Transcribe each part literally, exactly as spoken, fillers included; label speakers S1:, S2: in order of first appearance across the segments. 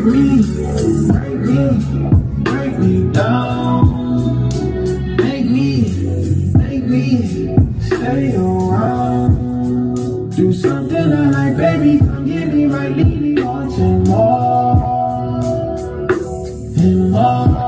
S1: me, break me, break me down. Make me, make me stay around. Do something I like, baby, come get me right, leave me wanting more and more.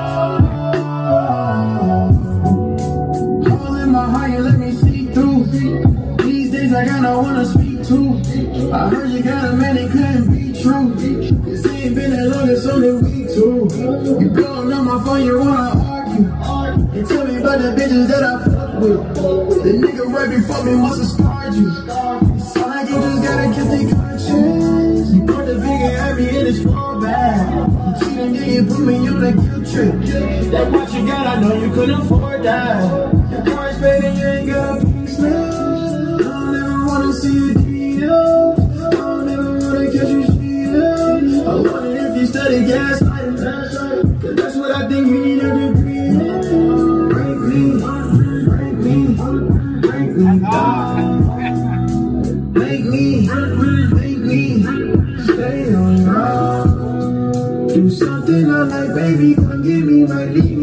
S1: All in my heart, you let me see through. These days I got no one to speak to. I heard you got a man, it couldn't be true. Cause it ain't been that long, it's only week two. You blowing up my phone, you wanna argue. You tell me about the bitches that I fuck with. The nigga right before me must have scarred you. It's like you just gotta kiss the conscience. You put the finger at me and it's fall back. You cheating, then you put me on a guilt trip. That what you got, I know you couldn't afford that. Your car's paid and you ain't got a piece now. I don't ever wanna see you deal. I don't ever wanna catch you steal. I wonder if you study gaslighting. Cause that's what I think you need a degree in. Break me, break me, break me down. Make me, make me stay around. Do something I like, baby, come get me right, leave me